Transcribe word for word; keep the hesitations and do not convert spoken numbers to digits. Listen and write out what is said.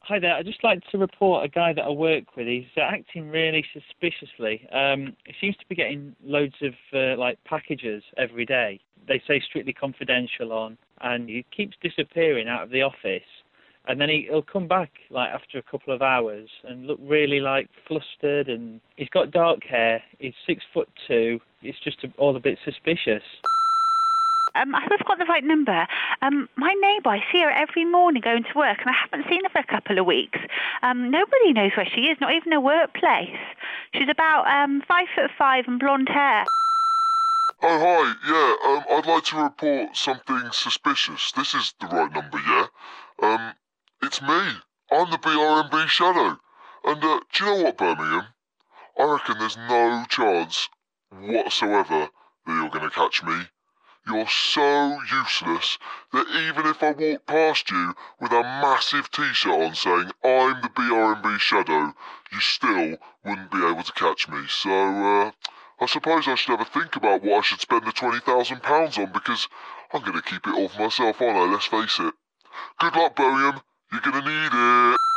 Hi there. I'd just like to report a guy that I work with. He's uh, acting really suspiciously. Um, he seems to be getting loads of uh, like packages every day. They say strictly confidential on, and he keeps disappearing out of the office. And then he, he'll come back like after a couple of hours and look really like flustered. And he's got dark hair. He's six foot two. It's just a, all a bit suspicious. Um, I hope I've got the right number. Um, my neighbour, I see her every morning going to work, and I haven't seen her for a couple of weeks. Um, nobody knows where she is, not even her workplace. She's about um, five foot five and blonde hair. Oh, hi, yeah, um, I'd like to report something suspicious. This is the right number, yeah? Um, it's me. I'm the B R M B Shadow. And, uh, do you know what, Birmingham? I reckon there's no chance whatsoever that you're going to catch me. You're so useless that even if I walked past you with a massive t-shirt on saying, I'm the B R M B Shadow, you still wouldn't be able to catch me. So, uh, I suppose I should have a think about what I should spend the twenty thousand pounds on, because I'm going to keep it all for myself, aren't I? Let's face it. Good luck, Birmingham. You're going to need it.